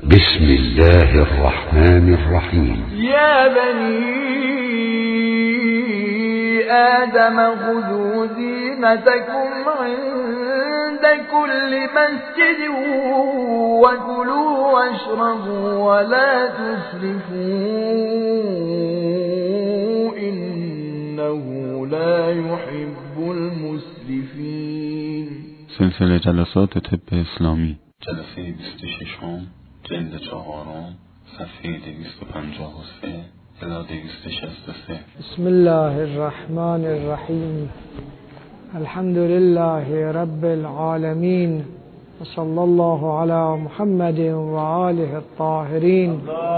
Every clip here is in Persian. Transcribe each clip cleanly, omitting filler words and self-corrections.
بسم الله الرحمن الرحیم. یا بنی آدم خذوا زینتکم عند كل مسجد وكلوا واشربوا ولا تسرفوا إنه لا يحب المسرفين. سلسله جلسات طب اسلامی، جلسه 26 جلد 4 صفحه 253 الی 263. بسم الله الرحمن الرحیم. الحمد لله رب العالمین و صلی الله علی محمد و آله الطاهرین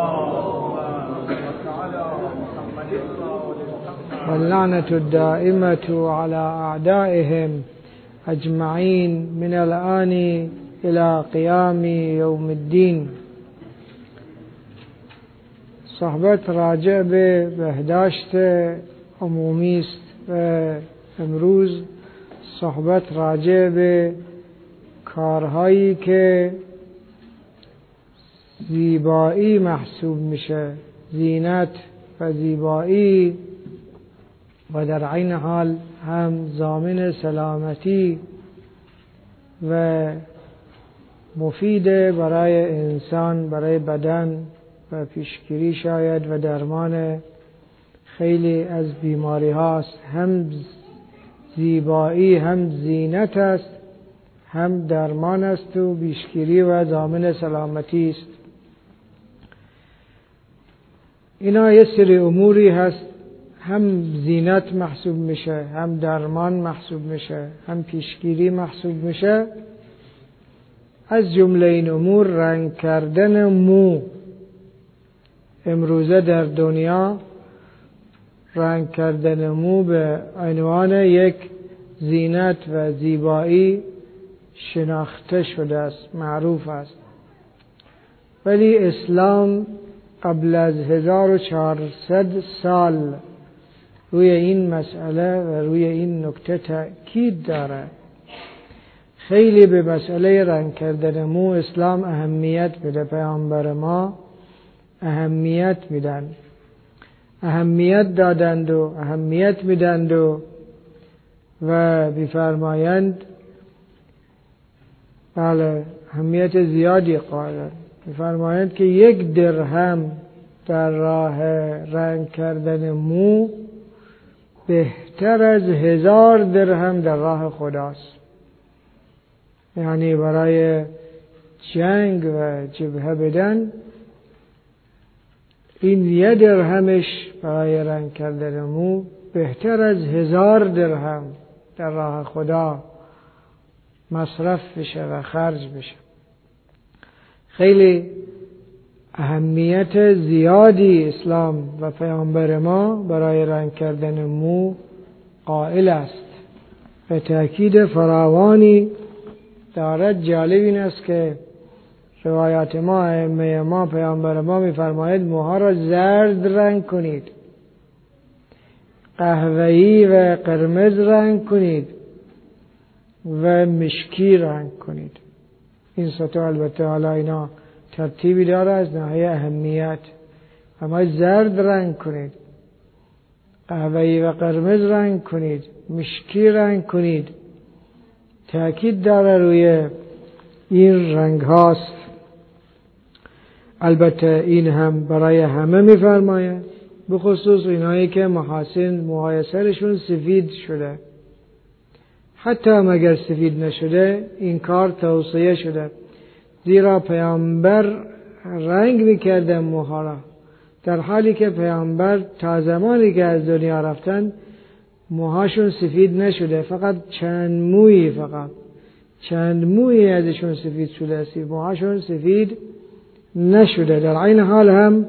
و اللعنة الدائمة على اعدائهم اجمعین من الآن الى قیام یوم الدین. صحبت راجع به بهداشت عمومی است و امروز صحبت راجع به کارهایی که زیبایی محسوب میشه، زینت و زیبایی، و در عین حال هم ضامن سلامتی و مفید برای انسان، برای بدن و پیشگیری شاید و درمان خیلی از بیماری هاست. هم زیبایی، هم زینت است، هم درمان است و پیشگیری و ضامن سلامتی است. اینا یه سری اموری هست، هم زینت محسوب میشه، هم درمان محسوب میشه، هم پیشگیری محسوب میشه. از جمله این امور رنگ کردن مو. امروزه در دنیا رنگ کردن مو به عنوان یک زینت و زیبایی شناخته شده است، معروف است. ولی اسلام قبل از 1400 سال روی این مسئله و روی این نکته تأکید داره. خیلی به مسئله رنگ کردن مو اسلام اهمیت میده. پیامبر ما اهمیت میدن، اهمیت دادند و اهمیت میدند و میفرمایند، بله، اهمیت زیادی قائلند. میفرمایند که 1 درهم در راه رنگ کردن مو بهتر از 1000 درهم در راه خداست. یعنی برای جنگ و جبهه بدن این 1 درهمش برای رنگ کردن مو بهتر از 1000 درهم در راه خدا مصرف بشه و خرج بشه. خیلی اهمیت زیادی اسلام و پیامبر ما برای رنگ کردن مو قائل است و تأکید فراوانی دارد. جالب این است که روایات ما، ائمه ما، پیامبر ما می‌فرماید موها را زرد رنگ کنید، قهوه‌ای و قرمز رنگ کنید و مشکی رنگ کنید. این ستا البته حالا اینا ترتیبی داره از ناحیه اهمیت. اما زرد رنگ کنید، قهوه‌ای و قرمز رنگ کنید، مشکی رنگ کنید. تأکید داره روی این رنگ هاست. البته این هم برای همه میفرماید، به خصوص اینایی که محاسن موهای سرشون سفید شده. حتی هم اگر سفید نشده این کار توصیه شده، زیرا پیامبر رنگ میکردن موها را، در حالی که پیامبر تا زمانی که از دنیا رفتن موهاشون سفید نشده، فقط چند مویی ازشون سفید شده است، موهاشون سفید نشده. در این حال هم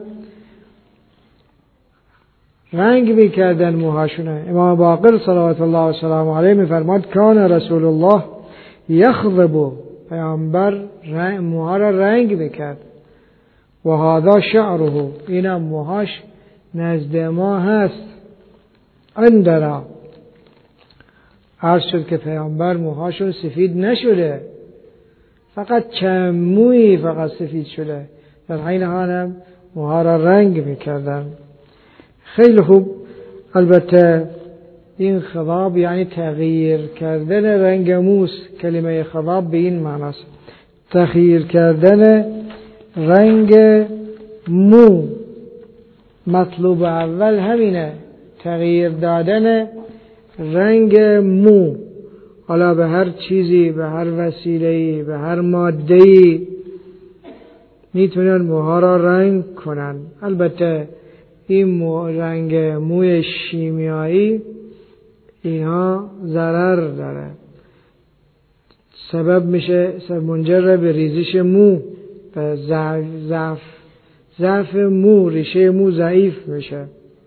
رنگ میکردن موهاشون. امام باقر صلوات الله و سلام علیه میفرماد کان رسول الله یخضب، پیامبر موها را رنگ میکرد. و هذا شعره، اینم موهاش نزد ما هست. عندنا عرض شد که پیامبر موهاشون سفید نشده، فقط چند مویی فقط سفید شده. در حین حال هم موها را رنگ میکردن. خیلی خوب. البته این خضاب یعنی تغییر کردن رنگ موست. کلمه خضاب به این معناست، تغییر کردن رنگ مو. مطلوب اول همینه، تغییر دادن رنگ مو. حالا به هر چیزی، به هر وسیله‌ای، به هر ماده‌ای میتونن موها را رنگ کنن. البته این رنگ موی شیمیایی اینها ضرر داره، سبب میشه منجر به ریزش مو، به ضعف مو، ریشه مو ضعیف میشه.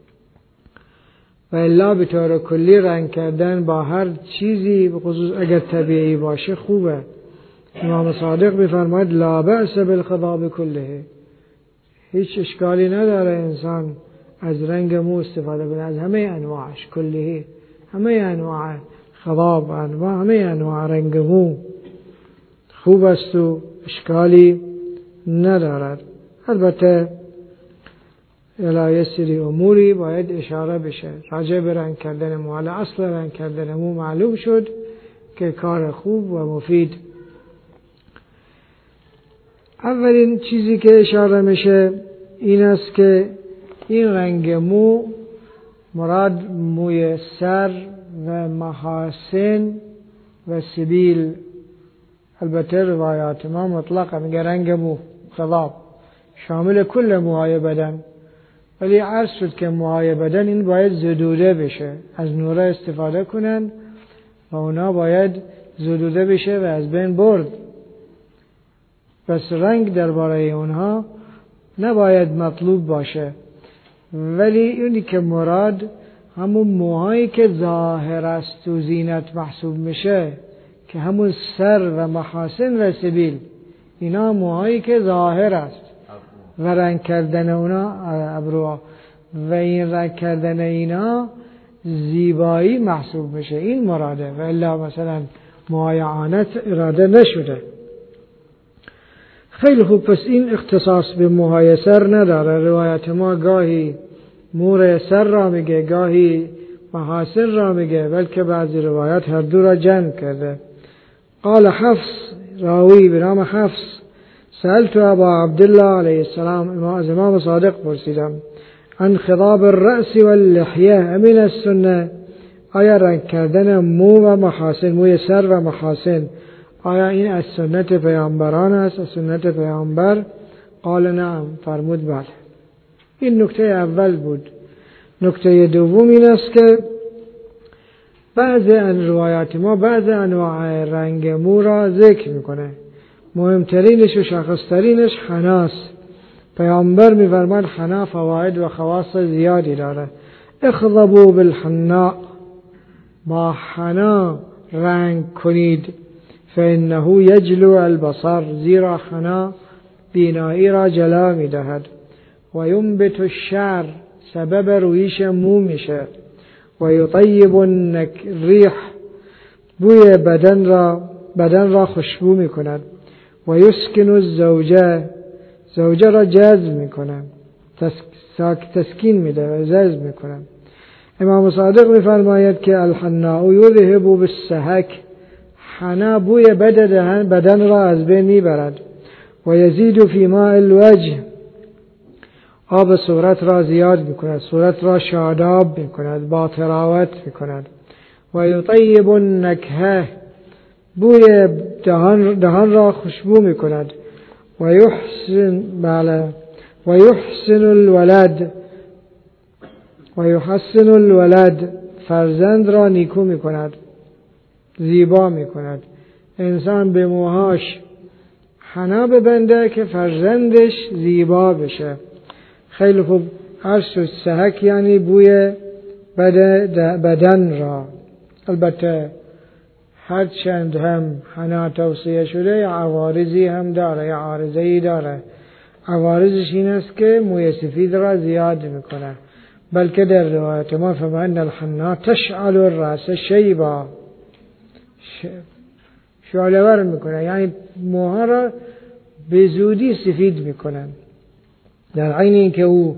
و الا به طور کلی رنگ کردن با هر چیزی، به خصوص اگر طبیعی باشه، خوبه. امام صادق میفرماید لا بأس بالخضاب کله، هیچ اشکالی نداره انسان از رنگ مو استفاده کنه، از همه انواعش، کله، همه انواع خضاب، انواع همه انواع رنگ مو خوب است و اشکالی ندارد. البته الهی سری اموری باید اشاره بشه راجع به رنگ کردن مو. اصل رنگ کردن مو معلوم شد که کار خوب و مفید. اولین چیزی که اشاره میشه این است که این رنگ مو مراد موی سر و محاسن و سبیل. البته روایات ما مطلقه میگه رنگ مو خضاب شامل کل موهای بدن، ولی عرض شد که موهای بدن این باید زدوده بشه، از نوره استفاده کنن و اونا باید زدوده بشه و از بین برد. پس رنگ درباره اونها نباید مطلوب باشه، ولی اونی که مراد همون موهایی که ظاهر است و زینت محسوب میشه، که همون سر و محاسن و سبیل، اینا موهایی که ظاهر است و رنگ کردن اونا ابروها و این رنگ کردن اینا زیبایی محسوب میشه، این مراده. و الا مثلا موهای عانت اراده نشده. خیلی خوب. پس این اختصاص به موهای سر نداره. روایت ما گاهی مور سر را میگه، گاهی محاسن را میگه، بلکه بعضی روایات هر دو را جمع کرده. قال حفص، راوی به نام حفص، سألت ابا عبدالله علیه السلام، از امام صادق پرسیدم، عن خضاب الرأس واللحیه امین السنه، آیا رنگ کردن مو و محاسن، موی سر و محاسن، آیا این از سنت پیامبران است، از سنت پیامبر؟ قال نعم، فرمود بله. این نکته اول بود. نکته دوم این است که بعض روایات ما بعض انواع رنگ مو را ذکر میکنه. مهمترینش و شخصترینش حناست. پیامبر میفرماید حنا فواید و خواص زیادی داره. اخضبوا بالحناء، با حنا رنگ کنید، فانه یجلو البصر، زیرا حنا بینایی را جلا میدهد. و ینبت الشعر، سبب رویش مو میشه. و یطیب الریح، بوی بدن را خوشبو میکند. و یسکن الزوجه، زوجه را جذب میکنه، تسکین میده و جذب میکنه. امام صادق میفرماید که الحناء یذهب بالسحک، حنا بوی بدن را از بین میبرد. و یزید فی ماء الوجه، آب صورت را زیاد میکند، صورت را شاداب میکند، با طراوت میکند. و یطیب النکهه، بوی دهان را خوشبو میکند. و یحسن الولد، فرزند را نیکو میکند، زیبا میکند. انسان به موهاش حنا ببنده که فرزندش زیبا بشه. خیلی خوب. عرش سحک یعنی بوی بدن را. البته هرچند هم حنا توصیه شده یا عوارضی هم داره، یا عارضه‌ای داره. عوارضش این است که موی سفید را زیاد میکنه، بلکه در روایت ما فمن الحنا تشعل الراس شیبا، شعله‌ور میکنه، یعنی موها را به زودی سفید میکنن. در عین اینکه او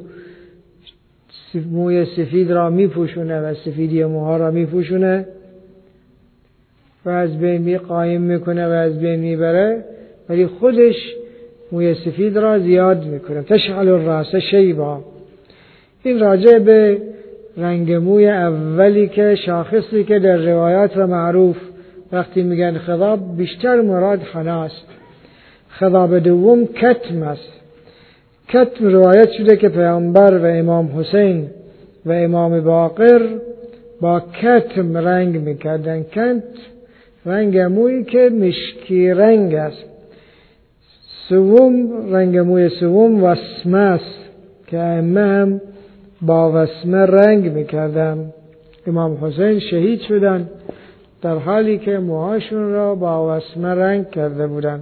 موی سفید را میپوشونه و سفیدی موها را میپوشونه و از بین قایم میکنه و از بین میبره، ولی خودش موی سفید را زیاد میکنه. تشعل الرأس شیبا. این راجع به رنگ موی اولی که شاخصی که در روایات و معروف وقتی میگن خضاب بیشتر مراد حناست. خضاب دوم کتم است. کتم روایت شده که پیامبر و امام حسین و امام باقر با کتم رنگ میکردن. کتم رنگ مویی که مشکی رنگ است. سوم رنگ موی سوم وسمه است که ائمه هم با وسمه رنگ میکردن. امام حسین شهید شدن در حالی که موهاشون را با وسمه رنگ کرده بودن.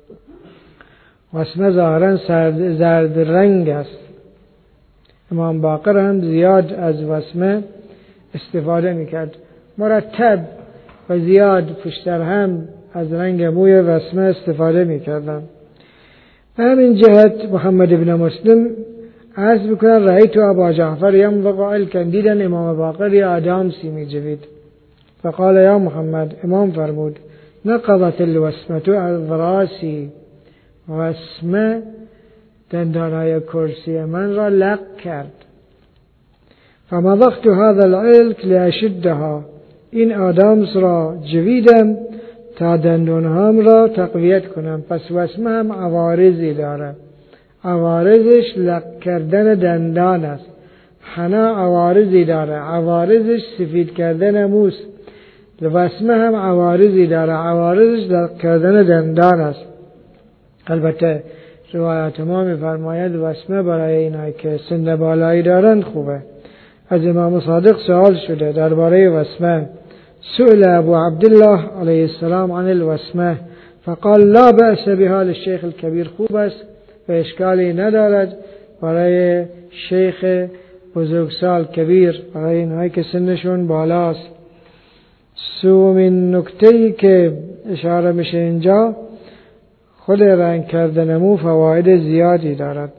وسمه ظاهرا زرد رنگ است. امام باقر هم زیاد از وسمه استفاده میکرد. مرتب و زیاد پشتر هم از رنگ موی وسمه استفاده میکردن. به همین جهت محمد ابن مسلم عرض بکنن رأیت ابا جعفر یمضغ الکن، دیدن امام باقر یا آدامسی میجوید. فقال یا محمد، امام فرمود نقضت الوسمة از راسی، وسمه دندانهای کرسی من را لق کرد. فمضغت هذا العلك لأشدها، این آدامس را جویدم تا دندانهام را تقویت کنم. پس وسمه هم عوارضی داره. عوارضش لق کردن دندان است. حنا عوارضی داره. عوارضش سفید کردن موست. وسمه هم عوارضی داره. عوارضش لق کردن دندان است. البته روایات ما می‌فرماید وسمه برای اینایی که سن بالایی دارند خوبه. از امام صادق سوال شده درباره وسمه. سئل ابو عبدالله علیه السلام عن الوسمه فقال لا بأس بها للشیخ الکبیر، خوب است و اشکالی ندارد برای شیخ بزرگسال کبیر، برای اینهایی که سنشون بالاست. سومین نکته‌ای که اشاره میشه اینجا، خود رنگ کردن مو فواید زیادی دارد.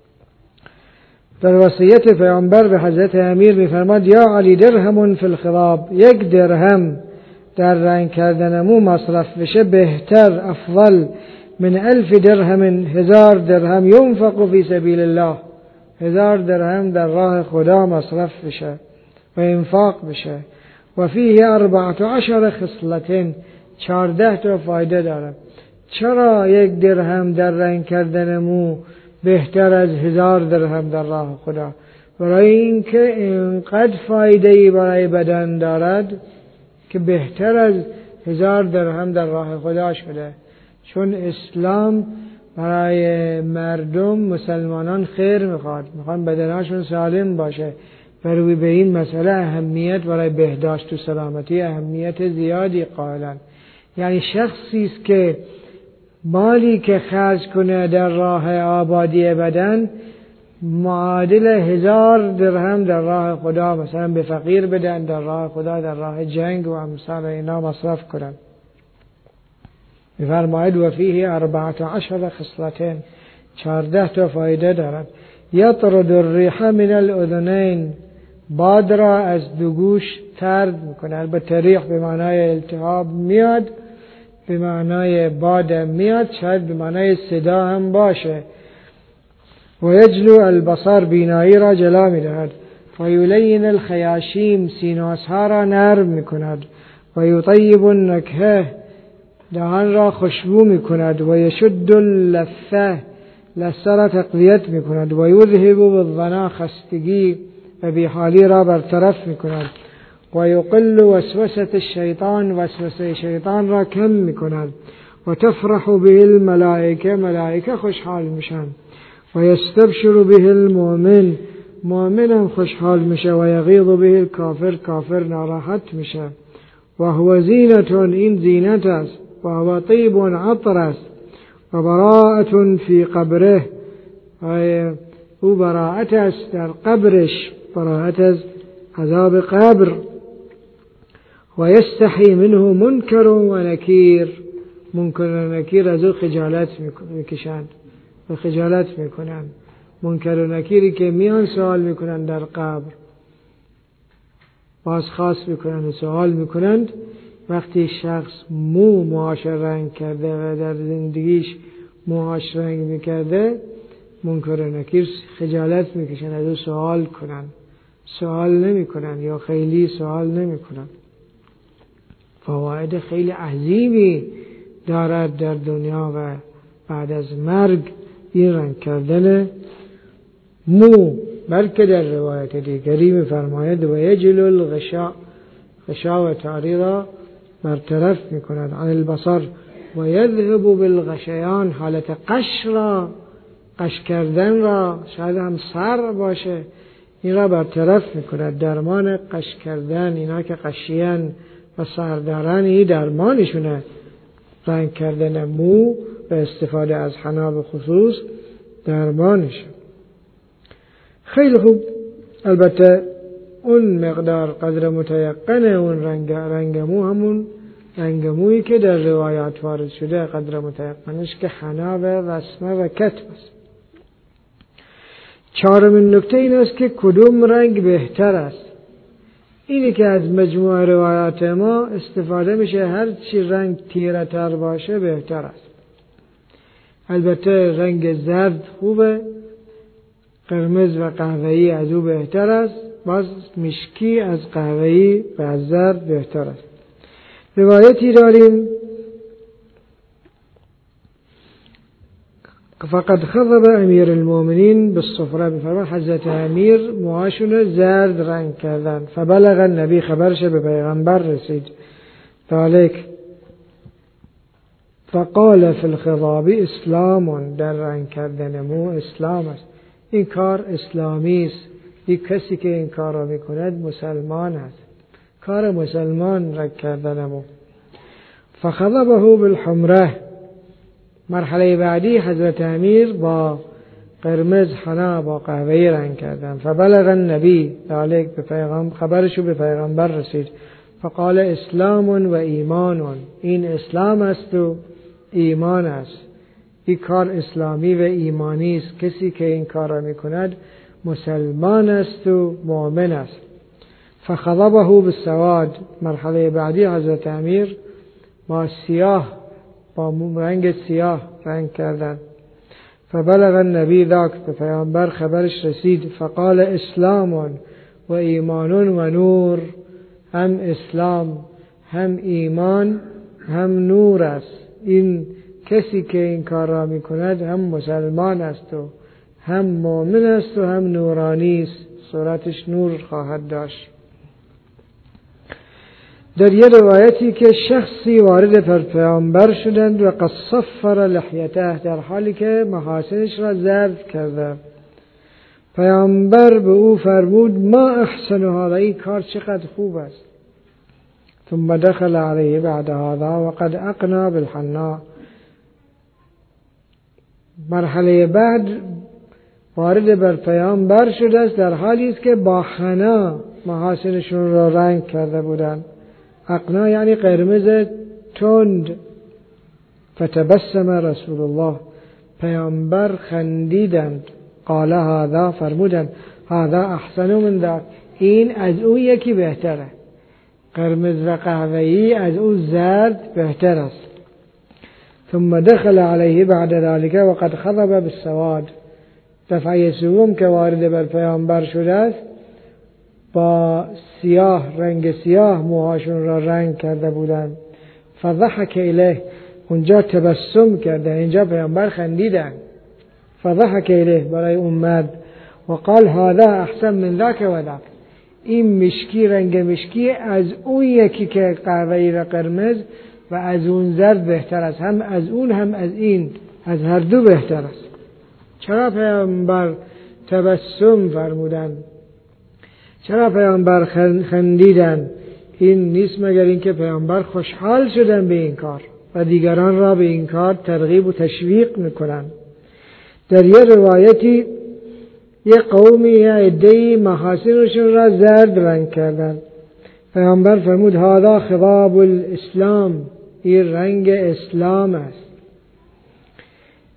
در وصیت پیامبر به حضرت امیر می‌فرماد یا علی درهم فی الخضاب، یک درهم در رنگ کردن مو مصرف بشه بهتر، افضل من 1000 درهم، 1000 درهم ينفق فی سبیل الله، 1000 درهم در راه خدا مصرف بشه و انفاق بشه. و فیه 14 خصلة، 14 تا فایده داره. چرا یک درهم در رنگ کردن مو بهتر از 1000 درهم در راه خدا؟ برای اینکه اینقدر فایده‌ای برای بدن دارد که بهتر از 1000 درهم در راه خدا شده. چون اسلام برای مردم مسلمانان خیر میخوان بدنشون سالم باشه. برای به این مسئله اهمیت برای بهداشت و سلامتی اهمیت زیادی قائلن. یعنی شخصی است که مالی که خرج کنه در راه آبادی بدن معادل 1000 درهم در راه خدا مثلا به فقیر بدن، در راه خدا در راه جنگ و امثال اینا مصرف کنن. می‌فرماید و فیه 14 خصلة، 14 تا فایده دارد. یطرد الریح من الاذنین، باد را از دو گوش طرد میکنه. البته ریح به معنای التهاب میاد، به معنای باد میاد، شاید به معنای صدا هم باشه. و یجلو البصر، بینایی را جلا میدهد. و یلین الخیاشیم، سیناسها را نرم میکند. و یطیب النکهه، دهان را خوشبو میکند. و یشد اللثه، لثه را تقویت میکند. و یذهب بالظنا، خستگی و بیحالی را برطرف میکند. و یقل وسوسه الشیطان، وسوسه شیطان را کم میکند. و تفرح به الملائکه، ملائکه خوشحال میشن. و یستبشر به المؤمن، مؤمن هم خوشحال میشه. و یغیظ به الکافر، کافر ناراحت میشه. و هو زینة، این زینت است. و هو طیب عطر است. و براءة فی قبره، او براءت است در قبرش، براءت از عذاب قبر. و یستحی منه منکر و نکیر، منکر و نکیر از او خجالت میکشند و خجالت میکنند. منکر و نکیری که میان سوال میکنن در قبر، بازخواست میکنن و سوال میکنند، وقتی شخص موهاش رنگ کرده و در زندگیش موهاش رنگ میکرده، منکر و نکیر خجالت میکشن از او سوال کنن، سوال نمیکنن یا خیلی سوال نمیکنن. فواید خیلی عظیمی دارد در دنیا و بعد از مرگ این رنگ کردن مو. بلکه در روایت دیگری می‌فرماید و یجل الغشاء، غشا و تاری را برطرف می‌کند عن البصر و یذهب بالغشیان، حالت قش را، قش کردن را، شاید هم سر باشه، این را برطرف می‌کند. درمان قش کردن، اینا که قشیان و سر دارن، این درمانشونه رنگ کردن مو و استفاده از حنا به خصوص درمانشه. خیلی خوب. البته اون مقدار قدر متیقن اون رنگ مو همون رنگ مویی که در روایات وارد شده، قدر متیقنش که حنا و وسمه و کتب است. چهارمین نکته این است که کدوم رنگ بهتر است. اینی که از مجموع روایات ما استفاده میشه هر چی رنگ تیره تر باشه بهتر است. البته رنگ زرد خوبه، قرمز و قهوه‌ای از او بهتر است، باز مشکی از قهوه‌ای و از زرد بهتر است. روایتی داریم فقد خضب امیر المؤمنین بالصفرا، بفرمان حضرت امیر موهاشون زرد رنگ کردن. فبلغ النبی، خبرش به پیغمبر رسید. ذالک فقال فی الخضاب اسلام، در رنگ کردن مو اسلام است، این کار اسلامی است، این کسی که این کار را میکند مسلمان است، کار مسلمان رنگ کردن مو. فخضبه بالحمره، مرحله بعدی حضرت امیر با قرمز، حنا با قهوه‌ای رنگ کردن. فبلغ النبی ذالک، به پیغمبر خبرشو به پیغمبر رسید. فقال اسلام و ایمان، این اسلام است و ایمان است، این کار اسلامی و ایمانی است، کسی که این کار را میکند مسلمان است و مؤمن است. فخضبه بالسواد، مرحله بعدی حضرت امیر با سیاه، با رنگ سیاه رنگ کردن. فبلغ النبی ذاک، به پیامبر خبرش رسید. فقال اسلام و ایمان و نور، هم اسلام هم ایمان هم نور است، این کسی که این کار را می کند هم مسلمان است و هم مؤمن است و هم نورانی است، صورتش نور خواهد داشت. در یه روایتی که شخصی وارد پر پیامبر شدند و قد صفر لحیته، در حالی که محاسنش را زرد کرده. پیامبر به او فرمود ما احسن هذا، این کار چقدر خوب است. ثم دخل علیه بعد هذا وقد اقنا بالحنا، مرحله بعد وارد بر پیامبر شده است در حالی است که با حنا محاسنشون را رنگ کرده بودند. اقنا یعنی قرمز تند. فتبسم رسول الله، پیامبر خندیدند. قال هذا، فرمودند هذا احسن من ذاک، این از او یکی بهتره، قرمز و قهوه‌ای از او زرد بهتر است. ثم دخل علیه بعد ذلك وقد خضب بالسواد، دفعه سوم که وارد بر پیامبر شده است با سیاه، رنگ سیاه موهاشون را رنگ کرده بودند. فضحک الیه، اونجا تبسم کرده، اینجا پیامبر خندیدن. فضحک الیه، برای امت. و قال هذا احسن من ذاک و ذاک، این مشکی، رنگ مشکی از اون یکی که قهوه‌ای و قرمز و از اون زرد بهتر است، هم از اون هم از این، از هر دو بهتر است. چرا پیامبر تبسم فرمودن؟ چرا پیامبر خندیدن؟ این نیست مگر اینکه پیامبر خوشحال شدن به این کار و دیگران را به این کار ترغیب و تشویق میکنن. در یه روایتی یه قومی یا عده‌ای محاسنشون را زرد رنگ کردن. پیامبر فرمود هذا خضاب الاسلام، این رنگ اسلام است.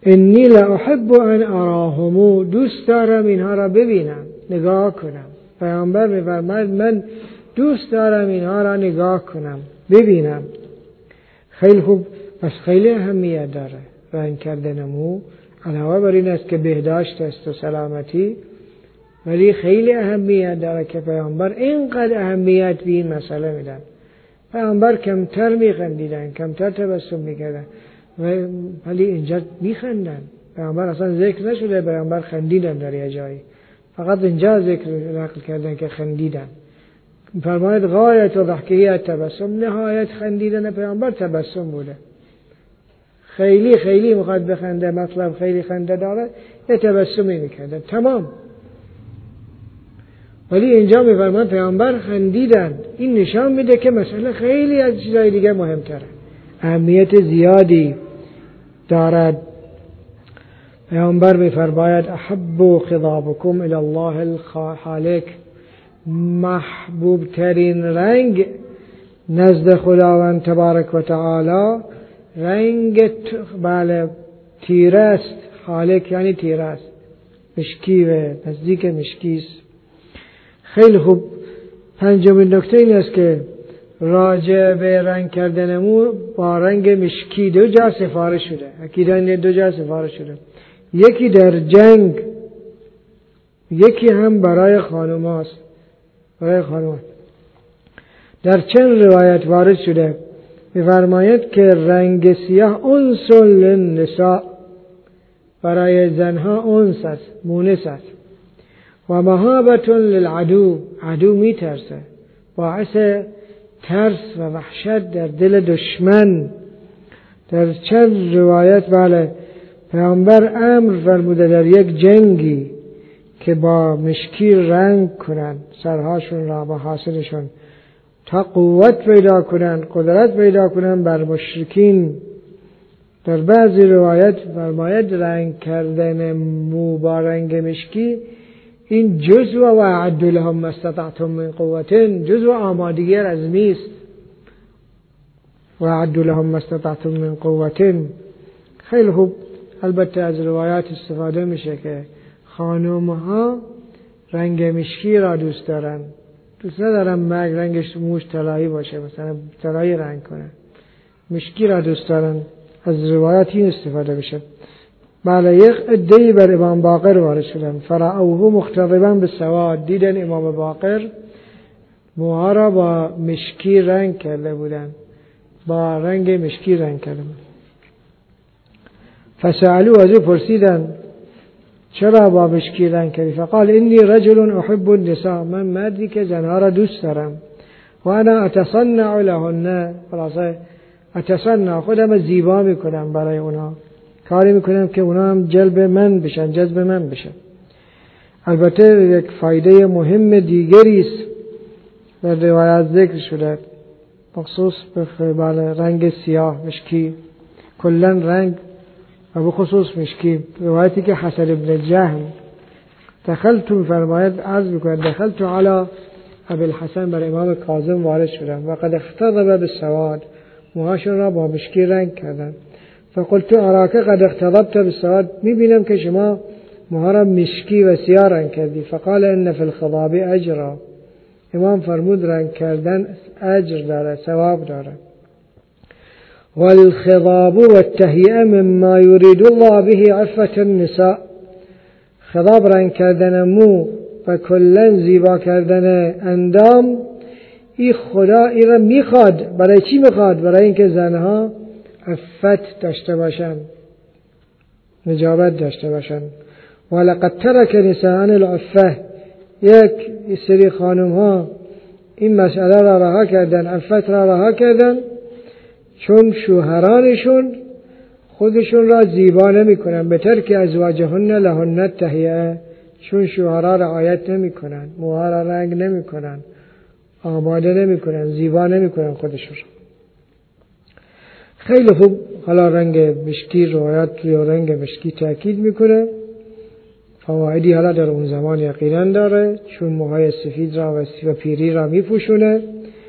انی لاحب ان اراهمو، دوست دارم اینها را ببینم، نگاه کنم. پیامبر می‌فرماید من دوست دارم اینها را نگاه کنم، ببینم. خیلی خوب، پس خیلی اهمیت داره رنگ کردن مو. علاوه بر این است که بهداشت است و سلامتی، ولی خیلی اهمیت داره که پیامبر اینقدر اهمیت به این مسئله میدن. پیامبر کمتر میخندیدن، کمتر تبسم میکردن، ولی اینجا میخندن. پیامبر اصلا ذکر نشده پیامبر خندیدن در یه جایی، فقط اینجا ذکر نقل کردن که خندیدن. فرماید غایت و ضحکیت تبسم، نهایت خندیدن پیامبر تبسم بوده. خیلی خیلی میخواد بخنده، مطلب خیلی خنده داره، یه تبسمی میکرده تمام. ولی اینجا میفرمان پیامبر خندیدن. این نشان میده که مسئله خیلی از چیزای دیگه مهمتره، اهمیت زیادی دارد. پیامبر میفرماید احب خضابکم الی الله الخالق، محبوب ترین رنگ نزد خداوند تبارک و تعالی رنگ تیره است. خالق یعنی تیره است، مشکی و نزدیک مشکی است. خیلی خوب. پنجمین نکته این است که راجع به رنگ کردن مو با رنگ مشکی دو جا سفارش شده. اکیدان دو جا سفارش شده، یکی در جنگ، یکی هم برای خانم هاست، برای خانم. در چند روایت وارد شده می‌فرماید که رنگ سیاه انس للنساء، برای زنها انس است، مونس است. و مهابة للعدو، عدو میترسه، باعث ترس و وحشت در دل دشمن. در چند روایت پیامبر امر فرموده در یک جنگی که با مشکی رنگ کنن سرهاشون را با حاصلشون تا قوت پیدا کنن، قدرت پیدا کنن بر مشرکین. در بعضی روایت فرماید رنگ کردن مو با رنگ مشکی این جزء و اعد لهم ما استطعتم من قوة، جزء آمادگی رزمی است. و اعد لهم ما استطعتم من قوة. خیلی خوب. البته از روایات استفاده میشه که خانم ها رنگ مشکی را دوست دارن، دوست ندارن رنگش موش طلایی باشه، مثلا طلایی رنگ کنه، مشکی را دوست دارن. از روایات این استفاده میشه. یک عده‌ای بر امام باقر وارد شدن، فرعوه مختضبا بالسواد، دیدن امام باقر موها را با مشکی رنگ کرده بودن، با رنگ مشکی رنگ کرده بودن. فسألو، از او پرسیدن چرا با مشکی رنگ کردی؟ فقال انی رجل احب النساء، من مردی که زنها را دوست دارم. و انا اتصنع لهن، خلاصه اتصنع، خودم زیبا میکنم برای اونا، کاری میکنم که اونا هم جذب من بشن. البته یک فایده مهم دیگری است در روایت ذکر شده، بخصوص به رنگ سیاه مشکی، کلن رنگ و بخصوص مشکی. روایتی که حسن ابن جهم دخلت فرماید عرض میکنه دخلت علی ابی الحسن، بر امام کاظم وارد شدم و قد اختضب بالسواد، موهاشون را با مشکی رنگ کردن. فقلت اراک قد اختضبت بالسواد، میبینم که شما موها را مشکی و سیاه رنگ کردی. فقال ان فی الخضاب اجرا، امام فرمود رنگ کردن اجر داره، ثواب داره. والخضاب والتهیئه مما یرید الله به عفة النساء، خضاب رنگ کردن مو و کلن زیبا کردن اندام، این خدا این را میخواد. برای چی میخواد؟ برای اینکه زنها عفت داشته باشن، نجابت داشته باشن. ولقد ترک نساء العفه، یک سری خانم ها این مسئله را رها کردن، عفت را رها کردن، چون شوهرانشون خودشون را زیبا نمی کنن. به ترک ازواجهن لهن التهیئه، چون شوهرها رعایت نمی کنن، موها را رنگ نمی کنن، آماده نمی کنن، زیبا نمی کنن خودشون. خیلی خوب. حالا رنگ مشکی، روایت یا رنگ مشکی تأکید میکنه فوایدی حالا در اون زمان یقینا داره، چون موهای سفید را و پیری را میپوشونه.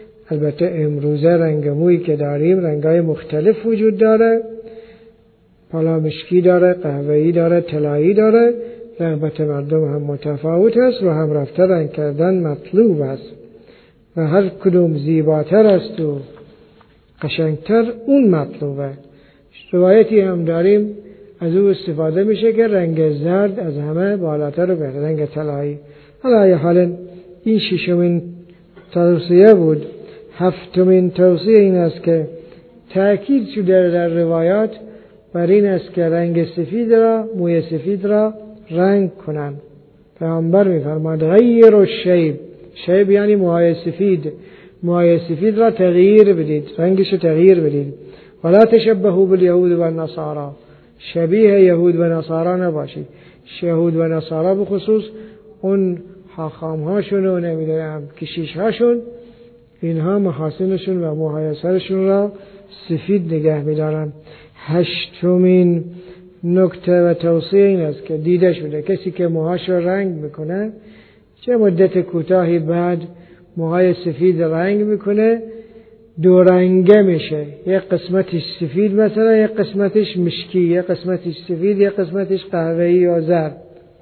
البته امروزه رنگ مویی که داریم رنگای مختلف وجود داره، حالا مشکی داره، قهوه‌ای داره، طلایی داره. رغبت مردم هم متفاوت است و هم رفته رنگ کردن مطلوب است و هر کدوم زیباتر است و قشنگتر اون مطلوبه. روایتی هم داریم از او استفاده میشه که رنگ زرد از همه بالاتر و بهتر، رنگ طلایی. حالا حالا این ششمین توصیه بود. هفتمین توصیه این است که تأکید شده در روایات بر این است که رنگ سفید را، موی سفید را رنگ کنند. پیامبر می‌فرماد غیر الشیب، شیب یعنی موهای سفید، موهای سفید را تغییر بدید، رنگش تغییر بدید. ولا تشبهوا بالیهود و النصارى، شبیه یهود و نصارا نباشید. یهود و نصارا به خصوص اون حاخام‌هاشون و نمیدونم کشیش‌هاشون، اینها محاسنشون و موهای سرشون را سفید نگه می‌دارن. هشتمین نکته و توصیه این است که دیده شده کسی که موهاش رو رنگ میکنه چه مدت کوتاهی بعد موهای سفید رنگ میکنه، دو رنگه میشه. یک قسمتش سفید مثلا، یک قسمتش مشکی، یک قسمتش سفید، یک قسمتش قهوه‌ای یا زرد.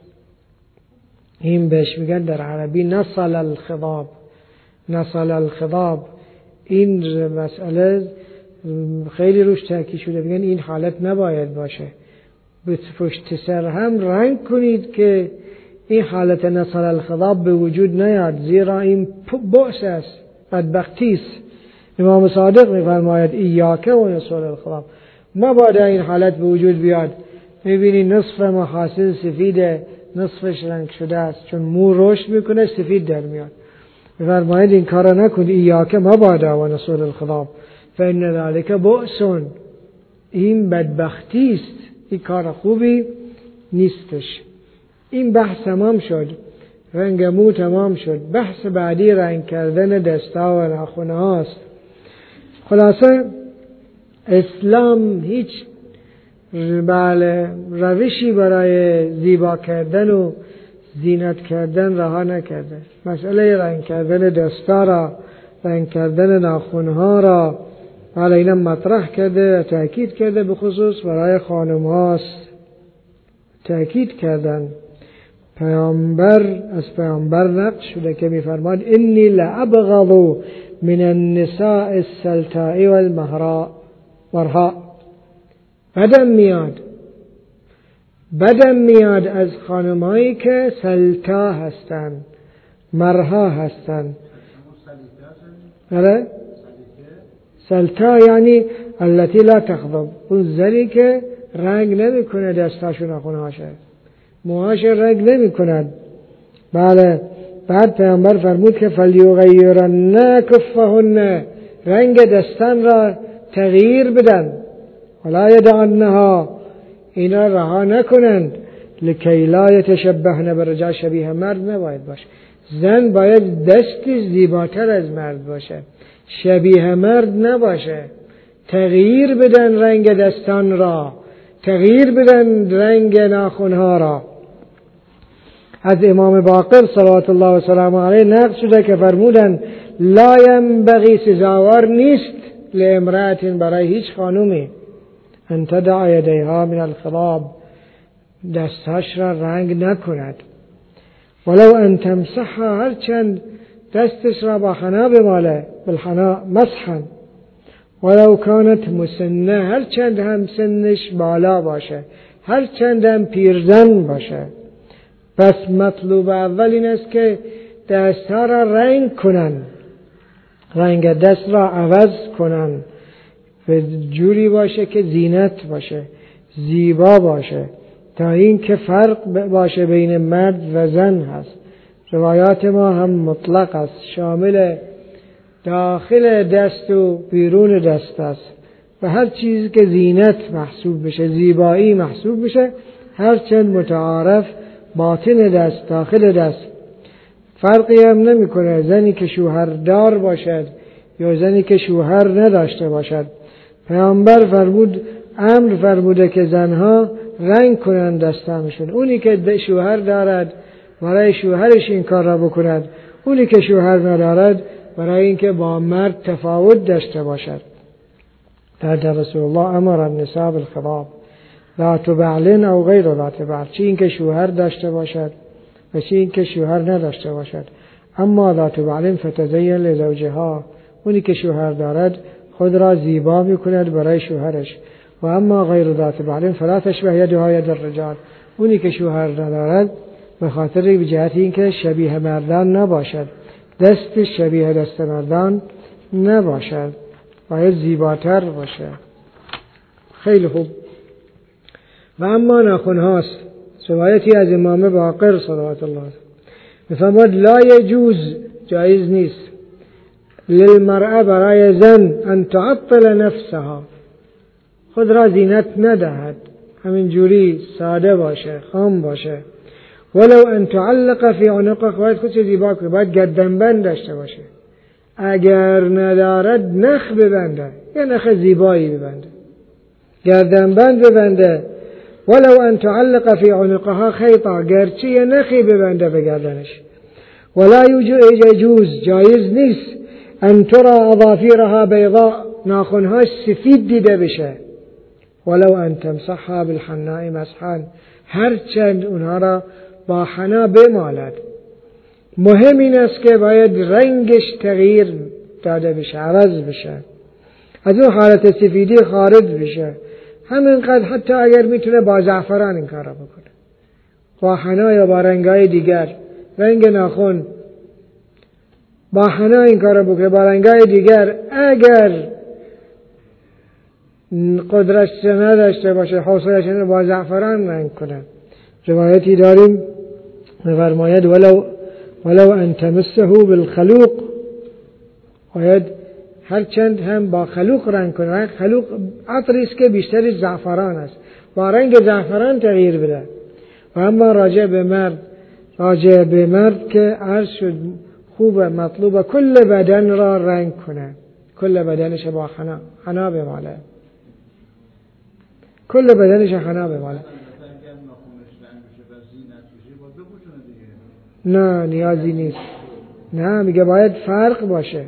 این بهش میگن در عربی نصل الخضاب. نصل الخضاب. این مسئله خیلی روش تاکید شده، میگن این حالت نباید باشه. به پشت سر هم رنگ کنید که این حالت نصل الخضاب به وجود نیاد، زیرا این بؤس است، بدبختی است. امام صادق میفرماید ایاک و نصل الخضاب، مبادا این حالت به وجود بیاد. میبینی نصف محاسن سفیده، نصفش رنگ شده است، چون مو رشد میکنه سفید در میاد. میفرماید این کارا نکن، ایاک مبادا و نصل الخضاب فإن ذلك بؤس، این بدبختی است، این کار خوبی نیستش. این بحث تمام شد، رنگ مو تمام شد. بحث بعدی رنگ کردن دستا و ناخن هاست. خلاصه اسلام هیچ روشی برای زیبا کردن و زینت کردن رها نکرده. مسئله رنگ کردن دستا را، رنگ کردن ناخن ها را اینا مطرح کرده و تأکید کرده، به خصوص برای خانم هاست تأکید کردن. از پیامبر نقل شده که میفرماد انی لأبغض من النساء السلطاء والمرها. بدم میاد از خانمایی که سلطا هستند، مرها هستند. آره؟ سلطا یعنی التي لا تخضب، اون زنی که رنگ نمی کنه دستاشون ناخنهاشه، موهاش رنگ نمی کند. بله. بعد پیامبر فرمود که فلیغیرن کفهن، رنگ دستان را تغییر بدن. ولا یدعنها، اینا رها نکنند. لکی لا یتشبهن بالرجال، شبیه مرد نباید باشه. زن باید دستی زیباتر از مرد باشه، شبیه مرد نباشه. تغییر بدن رنگ دستان را، تغییر بدن رنگ ناخنها را. از امام باقر صلوات الله و سلامه علیه نقل شده که فرمودن لا ینبغی، سزاوار نیست، لامرأة، برای هیچ خانومی، ان تدع یدیها من الخضاب، دستهاش را رنگ نکند. ولو ان تمسحها، هرچند دستش را با حنا بماله، بالحنا مسحا. ولو کانت مسنه، هرچند هم سنش بالا باشه، هرچند هم پیرزن باشه. پس مطلوب اول این است که دستها را رنگ کنن، رنگ دست را عوض کنن و جوری باشه که زینت باشه، زیبا باشه، تا این که فرق باشه بین مرد و زن هست. روایات ما هم مطلق است، شامل داخل دست و بیرون دست است و هر چیزی که زینت محسوب بشه، زیبایی محسوب بشه، هرچند متعارف باطن دست، داخل دست. فرقی هم نمی کنه زنی که شوهردار باشد یا زنی که شوهر نداشته باشد. پیامبر امر فرموده که زنها رنگ کنند دستانشون. اونی که شوهر دارد برای شوهرش این کار را بکند، اونی که شوهر ندارد برای اینکه با مرد تفاوت داشته باشد. در رسول الله امر النساء بالخضاب، ذات بعل او غیر ذات بعل، چه این که شوهر داشته باشد و چه این که شوهر نداشته باشد. اما ذات بعل فتزین لزوجها، اونی که شوهر دارد خود را زیبا میکند برای شوهرش. و اما غیر ذات بعل فلا تشبه یدها ید الرجال، اونی که شوهر ندارد به خاطر به جهت اینکه شبیه مردان نباشد، دست شبیه دست مردان نباشد، باید زیباتر باشه. خیلی خوب. و اما ناخن‌هاست، روایتی از امام باقر صلوات الله می‌فرماید لا یجوز، جایز نیست، للمرأة برای زن ان تعطل نفسها، خود را زینت ندهد، همین جوری ساده باشه، خام باشه. ولو ان تعلق فی عنقها، باید خودش زیبا کنه، باید گردنبند داشته باشه، اگر ندارد نخ ببنده، یه نخ زیبایی ببنده، گردنبند ببنده. ولو ان تعلق فی عنقها خیطا، گرچه یه نخی ببنده به گردنش. ولا یجوز، جایز نیست، ان ترى اظافرها بیضاء، ناخنها سفید دیده بشه. ولو ان تمسحها بالحناء مسحا، هرچند اونها را با حنا بمالد. مهم این است که باید رنگش تغییر داده بشه، عوض بشه، از اون حالت سفیدی خارج بشه. همینقدر حتی اگر میتونه با زعفران این کارا بکنه، با حنا یا با رنگای دیگر، رنگ ناخن با حنا این کارا بکنه، با رنگای دیگر، اگر قدرت نداشته باشه، حوصله‌اش نداره، با زعفران رنگ کنه. روایتی داریم می‌فرماید ولو ان تمسه بالخلوق، باید هرچند هم با خلوق رنگ کنه. خلوق عطری است که بیشترش زعفران است، با رنگ زعفران تغییر بده. و اما راجع به مرد که عرض شد خوبه، مطلوبه کل بدن را رنگ کنه، کل بدنش با حنا بماله، کل بدنش حنا بماله. نه نیازی نیست، نه میگه باید فرق باشه.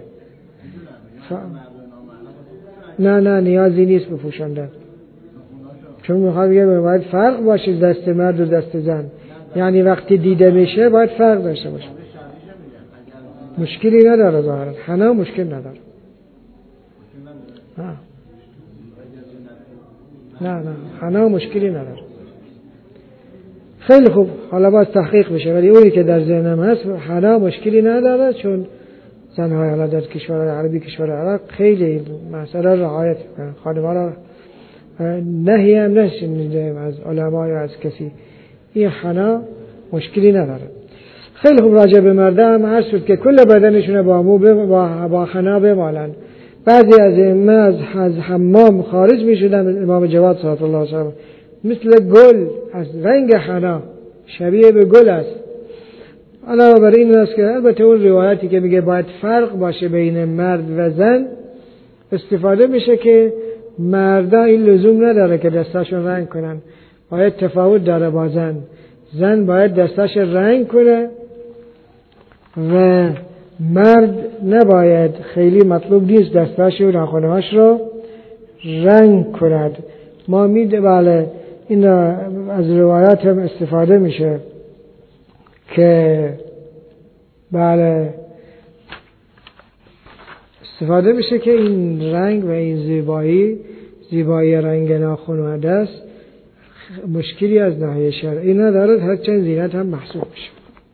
نه نیازی نیست بپوشاندن، چون میخواد بگه باید فرق باشه دست مرد و دست زن، یعنی وقتی دیده میشه باید فرق داشته باشه. مشکلی نداره ظاهرا، حنا مشکل نداره. نه حنا مشکلی نداره. خیلی خوب، حالا باید تحقیق بشه، ولی اونی که در ذهنم هست حنا مشکلی نداره، چون زنهای حالا در کشور عربی، کشور عراق خیلی مسئله رعایت میکنن. خانم‌ها را نهی هم نشنیدیم از علما یا از کسی، این حنا مشکلی نداره. خیلی خوب. راجع به مرده هم عرض شد که کل بدنشون با حنا بمالن. بعضی از ائمه از حمام خارج میشدن، امام جواد صلی الله علیه و مثل گل، از رنگ حنا شبیه به گل است. علاوه بر این است که البته اون روایتی که میگه باید فرق باشه بین مرد و زن استفاده میشه که مردا این لزوم نداره که دستاشون رنگ کنن، باید تفاوت داره با زن. زن باید دستاش رنگ کنه و مرد نباید، خیلی مطلوب نیست دستاش و ناخنهاش رو رنگ کند. ما بله این از روایات هم استفاده میشه که بله استفاده میشه که این رنگ و این زیبایی رنگ ناخن و دست مشکلی از ناحیه شرعی ندارد، هرچند زینت هم محسوب میشه.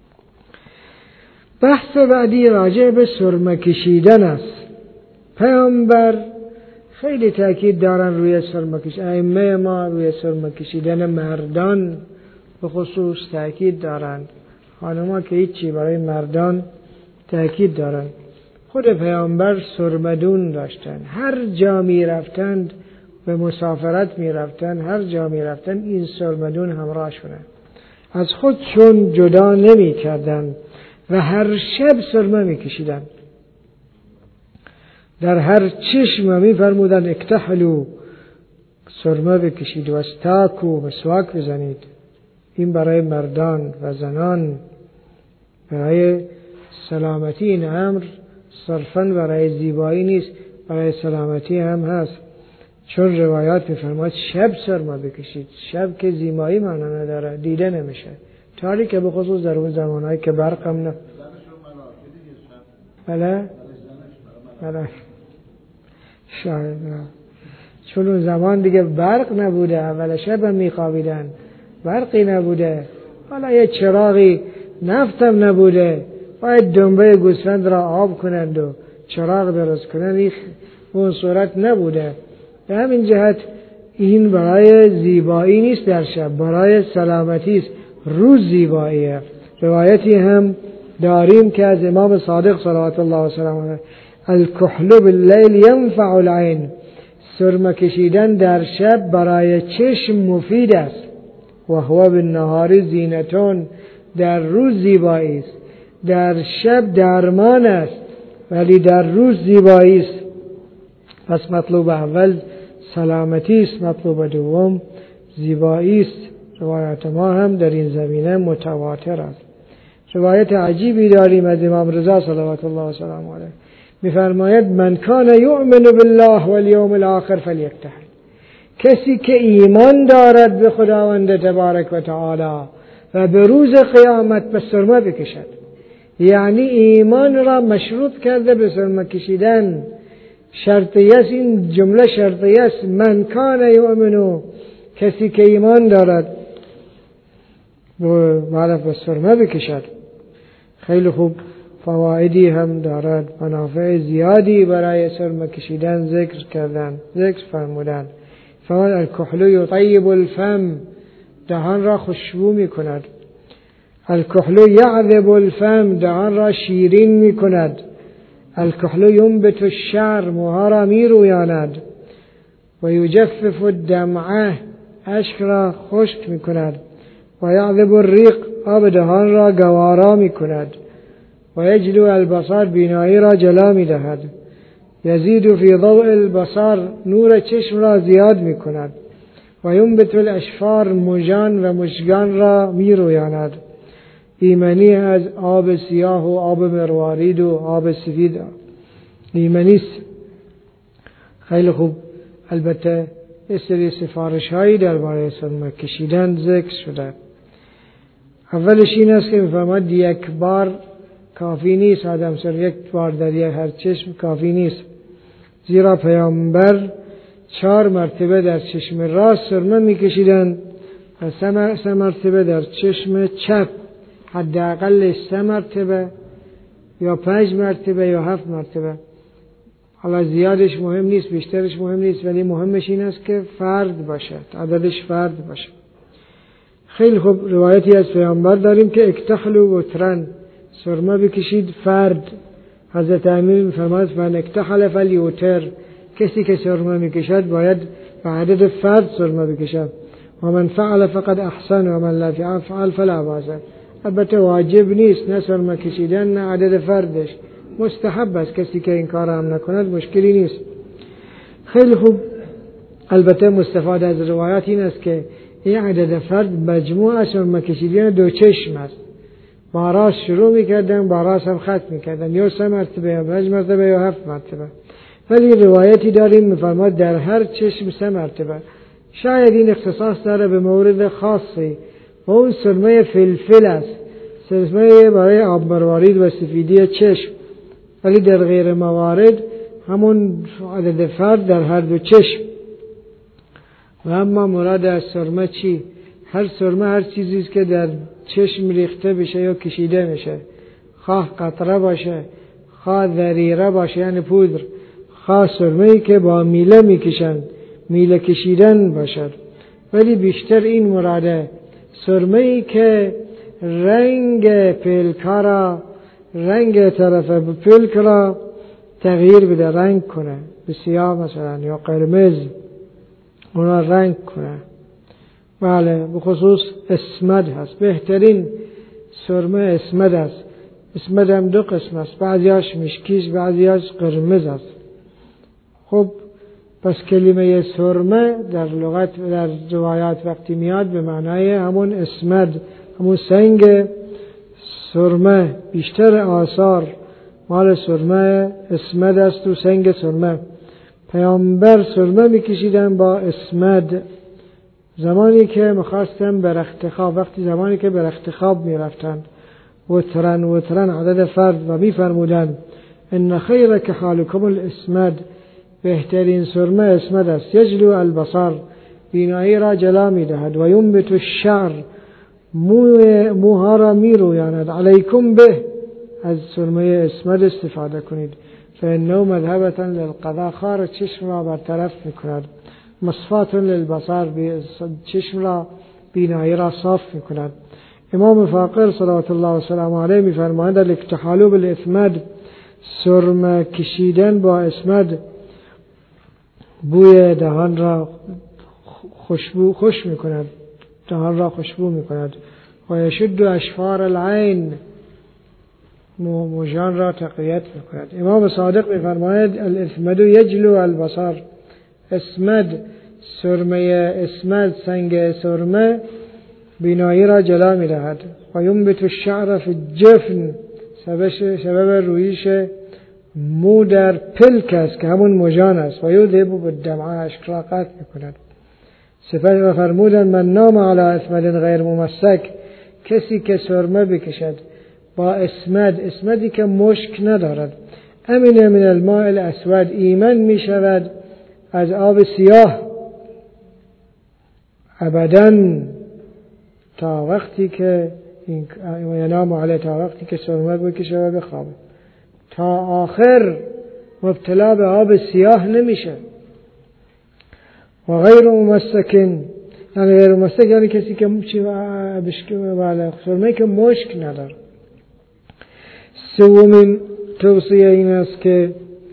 بحث بعدی راجع به سرمه کشیدن است. پیامبر خیلی تاکید دارن روی سرمه کشیدن، ائمه ما روی سرمه کشیدن مردان به خصوص تاکید دارند. خانم‌ها که هیچی، برای مردان تاکید دارند. خود پیامبر سرمدون داشتن، هر جا می رفتند، به مسافرت می رفتند، هر جا می رفتند این سرمدون همراه شدند، از خودشون جدا نمی کردند و هر شب سرمه می کشیدند. در هر چشم می فرمودند اکتحلوا، سرمه بکشید، و استاکو، مسواک بزنید. این برای مردان و زنان، برای سلامتی. این امر صرفاً برای زیبایی نیست، برای سلامتی هم هست. چون روایات میفرماید شب سرما بکشید. شب که زیبایی معنا نداره، دیده نمیشه، تاریکه، به خصوص در اون زمانهایی که برق هم نه. بله شاید چون اون زمان دیگه برق نبوده، اول شب هم میخوابیدن، برقی نبوده، حالا یه چراغی نفت هم نبوده، باید دنبه گوسفند را آب کنند و چراغ درست کنند، اون صورت نبوده. به همین جهت این برای زیبایی نیست در شب، برای سلامتی است. روز زیباییه. روایتی هم داریم که از امام صادق صلوات الله و سلامه علیه: الکحل باللیل ینفع العین. سرمه کشیدن در شب برای چشم مفید است. و هو بالنهار زینتون. در روز زیبایی است، در شب درمان است، ولی در روز زیبایی است. پس مطلوب اول سلامتی است، مطلوب دوم زیبایی است. روایت ما هم در این زمینه متواتر است. روایت عجیبی داریم از امام رضا صلوات الله و سلامه علیه، می‌فرماید: من کان یؤمن بالله والیوم الاخر فلیکتحل. کسی که ایمان دارد به خداوند تبارک و تعالی و به روز قیامت به سرمه بکشد. یعنی ایمان را مشروط کرده به سرمه کشیدن. شرطی است، این جمله شرطی است. من کان یؤمن، کسی که ایمان دارد به سرمه بکشد. خیلی خوب، فوائدی هم دارد، منافع زیادی برای سرمه کشیدن ذکر فرمودن. فرمان الکحل یطیب الفم، دهان را خوشبو می کند. الکحل یعذب الفم، دهان را شیرین می کند. الکحل ینبت الشعر، موها را می رویاند. و یجفف الدمعه، اشک را خشک می کند. و یعذب الریق، آب دهان را گوارا می کند. و یجلو البصر، بینایی را جلا می دهد. یزید فی ضوء البصر، نور چشم را زیاد می کند. و ینبت الاشفار، مژان و مشگان را می رویاند. ایمنی از آب سیاه و آب مروارید و آب سفید ایمنی است. خیلی خوب. البته یه سری سفارش هایی درباره سرمه کشیدن ذکر شده. اولش این است که می‌فرماید یک بار کافی نیست، آدم سر یک بار در هر چشم کافی نیست، زیرا پیامبر 4 مرتبه در چشم راست سرمه می‌کشیدند و 3 مرتبه در چشم چپ، حداقل 3 مرتبه یا 5 مرتبه یا 7 مرتبه. حالا زیادش مهم نیست، بیشترش مهم نیست، ولی مهمش این است که فرد باشد، عددش فرد باشد. خیلی خوب. روایتی از پیامبر داریم که اکتحلوا وترن، سرمه بکشید فرد. حضرت امیر می‌فرماید من اکتحل فلیوتر، کسی که سرمه میکشد باید به عدد فرد سرمه بکشد. و من فعل فقد احسن و من لا فعل فلا باس. البته واجب نیست نه سرمه کشیدن نه عدد فردش، مستحب است. کسی که این کار هم نکند مشکلی نیست. خیلی خوب. البته مستفاد از روایات این است که این عدد فرد مجموع سرمه کشیدن 2 چشم است. با راست شروع میکردن، با راست هم ختم میکردن، یا 3 مرتبه یا 5 مرتبه یا 7 مرتبه. ولی روایتی داریم میفرماد در هر چشم 3 مرتبه. شاید این اختصاص داره به مورد خاصی و اون سرمه فلفل است، سرمه برای آب مروارید و سفیدی چشم. ولی در غیر موارد همون عدد فرد در هر 2 چشم. و اما مراد از سرمه چی؟ هر سرمه هر چیزی است که در چشم ریخته بشه یا کشیده میشه، خواه قطره باشه، خواه ذریره باشه یعنی پودر، خواه سرمه‌ای که با میله میکشن، میله کشیدن باشد. ولی بیشتر این مراده، سرمه‌ای که رنگ پلکا را، رنگ طرف پلک را تغییر بده، رنگ کنه، به سیاه مثلا یا قرمز اونا رنگ کنه. بله، به خصوص اسمد هست. بهترین سرمه اسمد است. اسمد هم 2 قسم است، بعضیاش مشکیش، بعضیاش قرمز است. خب پس کلمه سرمه در لغت و در روایات وقتی میاد به معنای همون اسمد، همون سنگ سرمه. بیشتر آثار مال سرمه اسمد است و سنگ سرمه. پیامبر سرمه میکشیدن با اسمد زمانی که میخواستن به رختخواب، زمانی که به رختخواب میرفتن، وترن عدد فرد، و میفرمودن ان خیر کحالکم الاسمد، بهترین سرمه اسمد است، یجلو البصر، بینایی را جلا میدهد، و ینبت الشعر، موها را میرویاند، علیکم به، از سرمه اسمد استفاده کنید، فانه مذهبة للقضاء، خار چشم را برطرف میکند، مصفات للبصر، چشم را، بینایی را صاف میکند. امام فاقر صلوات الله و سلام علیه میفرمایند الاکتحال بالاسمد، سرمه کشیدن با اسمد بوی دهان را خوش میکند، دهان را خوشبو میکند، و یشد اشفار العین، موجان را تقویت میکند. امام صادق میفرماید الاسمد یجلو البصر، اسمد، سرمه اسمد، سنگ سرمه بینایی را جلا میدهد، و ینبت الشعر فی الجفن، سبب رویش مو در پلک است که همون موجان است، و یذهب بالدمع، اشک را قطع میکند. سپس و فرمودند من نام علی اسمد غیر ممسک، کسی که سرمه بکشد با اسمدی که مشک ندارد، امن من الماء الاسود، ایمن می شود از آب سیاه ابداً، تا وقتی که ینام علی، تا وقتی که سرمه بکشه و بخوابه، تا آخر مبتلا به آب سیاه نمیشه. و غیر ممسکن، یعنی غیر ممسک یعنی کسی که سرمه که مشک نداره. سومین توصیه این است که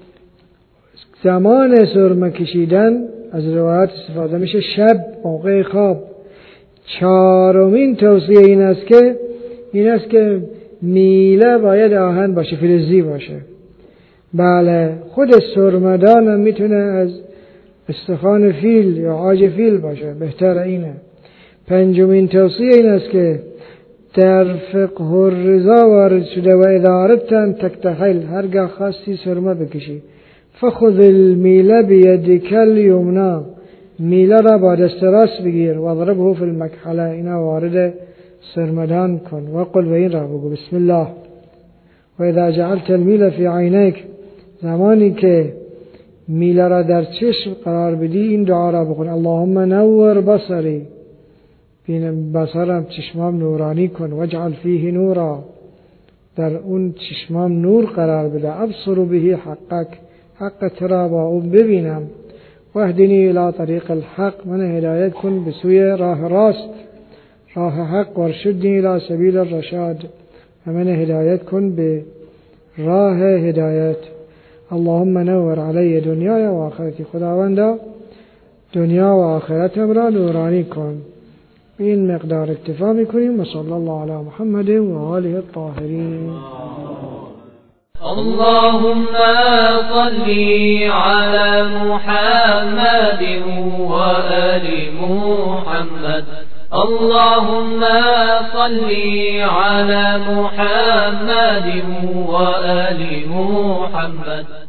زمان سرمه کشیدن از روایات استفاده میشه شب، موقع خواب. چهارمین توصیه این است که میله باید آهن باشه، فلزی باشه. بله، خود سرمدان هم میتونه از استخوان فیل یا عاج فیل باشه، بهتر اینه. پنجمین توصیه این است که در فقه الرضا وارد شده و اذا اردت ان تکتحل، هرگاه خواستی سرمه بکشی، فخذ المیله بیدک الیمنا، میله را با دست راست بگیر، و اضربه فی المکحله، اینا وارد سرمدان کن، و قل، و این را بگو بسم الله. و اذا جعلت المیله فی عینیک، زمانی که میله را در چشم قرار بدی این دعا را بکن اللهم نور بصری، بین بصرم، چشمام نورانی کن، واجعل فیه نورا، در اون چشمام نور قرار بده، ابصر به حقک، حق ترا با اون ببینم، واهدنی الی طریق الحق، من هدایت کن به سوی راه راست، راه حق، وارشدنی الی سبیل الرشاد، و من هدایت کن به راه هدایت. اللهم نور علی دنیای و آخرتی، خداوندا دنیا و آخرتم را نورانی کن. این مقدار اکتفا میکنیم. و صلی الله علی محمد و آله الطاهرین. اللهم صل على محمد وآل محمد. اللهم صل على محمد وآل محمد.